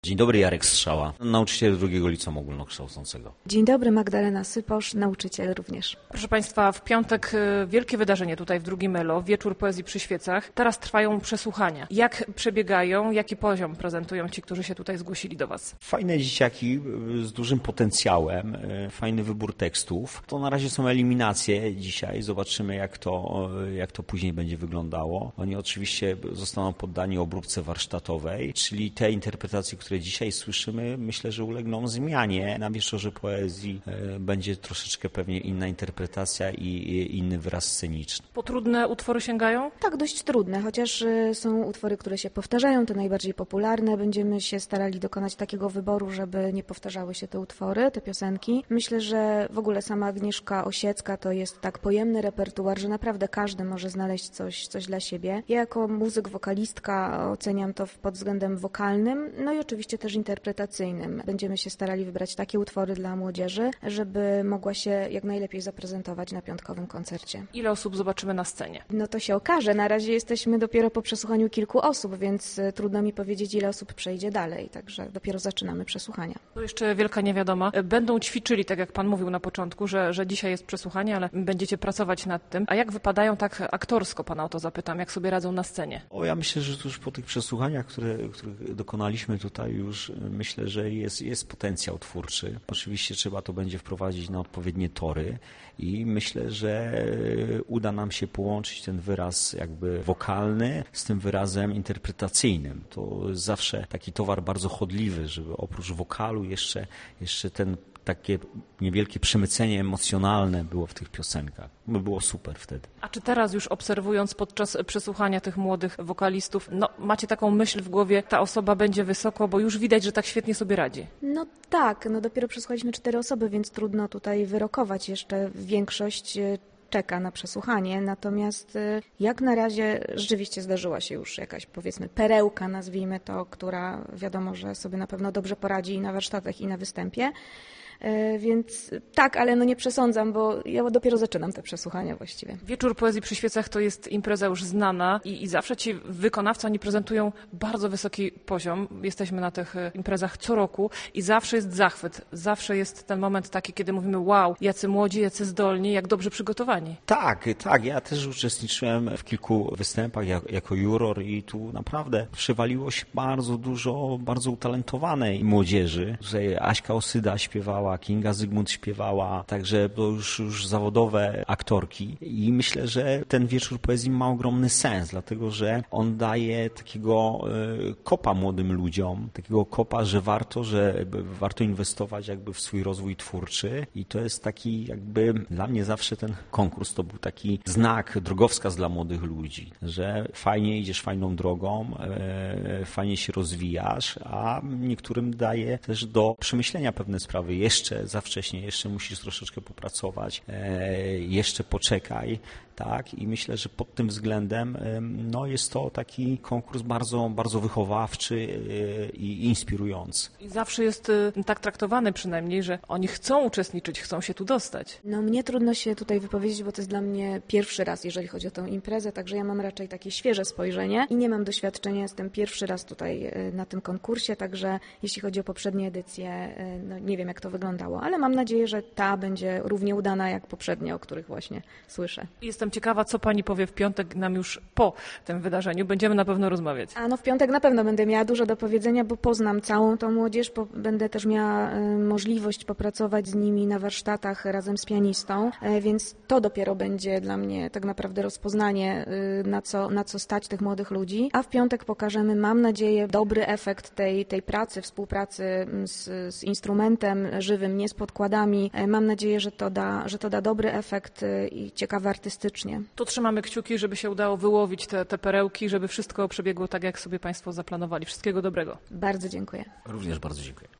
Dzień dobry, Jarek Strzała, nauczyciel drugiego liceum ogólnokształcącego. Dzień dobry, Magdalena Syposz, nauczyciel również. Proszę Państwa, w piątek wielkie wydarzenie tutaj w Drugim Elo, Wieczór Poezji przy Świecach. Teraz trwają przesłuchania. Jak przebiegają, jaki poziom prezentują ci, którzy się tutaj zgłosili do Was? Fajne dzieciaki z dużym potencjałem, fajny wybór tekstów. To na razie są eliminacje dzisiaj, zobaczymy jak to później będzie wyglądało. Oni oczywiście zostaną poddani obróbce warsztatowej, czyli te interpretacje, które dzisiaj słyszymy, myślę, że ulegną zmianie. Na Wieczorze Poezji będzie troszeczkę pewnie inna interpretacja i inny wyraz sceniczny. Po trudne utwory sięgają? Tak, dość trudne, chociaż są utwory, które się powtarzają, te najbardziej popularne. Będziemy się starali dokonać takiego wyboru, żeby nie powtarzały się te utwory, te piosenki. Myślę, że w ogóle sama Agnieszka Osiecka to jest tak pojemny repertuar, że naprawdę każdy może znaleźć coś dla siebie. Ja jako muzyk, wokalistka oceniam to pod względem wokalnym, no i oczywiście też interpretacyjnym. Będziemy się starali wybrać takie utwory dla młodzieży, żeby mogła się jak najlepiej zaprezentować na piątkowym koncercie. Ile osób zobaczymy na scenie? No to się okaże. Na razie jesteśmy dopiero po przesłuchaniu kilku osób, więc trudno mi powiedzieć, ile osób przejdzie dalej. Także dopiero zaczynamy przesłuchania. To jeszcze wielka niewiadoma. Będą ćwiczyli, tak jak Pan mówił na początku, że dzisiaj jest przesłuchanie, ale będziecie pracować nad tym. A jak wypadają tak aktorsko, Pana o to zapytam, jak sobie radzą na scenie? Ja myślę, że już po tych przesłuchaniach, których dokonaliśmy tutaj, już myślę, że jest potencjał twórczy. Oczywiście trzeba to będzie wprowadzić na odpowiednie tory i myślę, że uda nam się połączyć ten wyraz jakby wokalny z tym wyrazem interpretacyjnym. To jest zawsze taki towar bardzo chodliwy, żeby oprócz wokalu jeszcze takie niewielkie przemycenie emocjonalne było w tych piosenkach. By było super wtedy. A czy teraz już obserwując podczas przesłuchania tych młodych wokalistów, macie taką myśl w głowie, ta osoba będzie wysoko, bo już widać, że tak świetnie sobie radzi? No tak, dopiero przesłuchaliśmy 4 osoby, więc trudno tutaj wyrokować. Jeszcze większość czeka na przesłuchanie, natomiast jak na razie rzeczywiście zdarzyła się już jakaś, powiedzmy, perełka, nazwijmy to, która wiadomo, że sobie na pewno dobrze poradzi i na warsztatach, i na występie. Więc tak, ale nie przesądzam, bo ja dopiero zaczynam te przesłuchania właściwie. Wieczór Poezji przy Świecach to jest impreza już znana i zawsze ci wykonawcy, oni prezentują bardzo wysoki poziom. Jesteśmy na tych imprezach co roku i zawsze jest zachwyt. Zawsze jest ten moment taki, kiedy mówimy wow, jacy młodzi, jacy zdolni, jak dobrze przygotowani. Tak. Ja też uczestniczyłem w kilku występach jako juror i tu naprawdę przywaliło się bardzo dużo bardzo utalentowanej młodzieży. Tutaj Aśka Osyda śpiewała, Kinga Zygmunt śpiewała, także to już zawodowe aktorki i myślę, że ten Wieczór Poezji ma ogromny sens, dlatego że on daje takiego kopa młodym ludziom, takiego kopa, że warto inwestować jakby w swój rozwój twórczy i to jest taki jakby dla mnie zawsze ten konkurs to był taki znak, drogowskaz dla młodych ludzi, że fajnie idziesz fajną drogą, fajnie się rozwijasz, a niektórym daje też do przemyślenia pewne sprawy. Jeszcze za wcześnie, jeszcze musisz troszeczkę popracować, jeszcze poczekaj, tak? I myślę, że pod tym względem jest to taki konkurs bardzo, bardzo wychowawczy i inspirujący. I zawsze jest tak traktowany przynajmniej, że oni chcą uczestniczyć, chcą się tu dostać. Mnie trudno się tutaj wypowiedzieć, bo to jest dla mnie pierwszy raz, jeżeli chodzi o tę imprezę, także ja mam raczej takie świeże spojrzenie i nie mam doświadczenia, jestem pierwszy raz tutaj na tym konkursie, także jeśli chodzi o poprzednie edycje, nie wiem jak to wyglądało, ale mam nadzieję, że ta będzie równie udana jak poprzednie, o których właśnie słyszę. Jestem ciekawa, co Pani powie w piątek nam już po tym wydarzeniu. Będziemy na pewno rozmawiać. W piątek na pewno będę miała dużo do powiedzenia, bo poznam całą tą młodzież, będę też miała możliwość popracować z nimi na warsztatach razem z pianistą, więc to dopiero będzie dla mnie tak naprawdę rozpoznanie, na co stać tych młodych ludzi. A w piątek pokażemy, mam nadzieję, dobry efekt tej pracy, współpracy z instrumentem żywym, nie z podkładami. Mam nadzieję, że to da dobry efekt i ciekawy artystycznie. To trzymamy kciuki, żeby się udało wyłowić te perełki, żeby wszystko przebiegło tak, jak sobie Państwo zaplanowali. Wszystkiego dobrego. Bardzo dziękuję. Również bardzo dziękuję.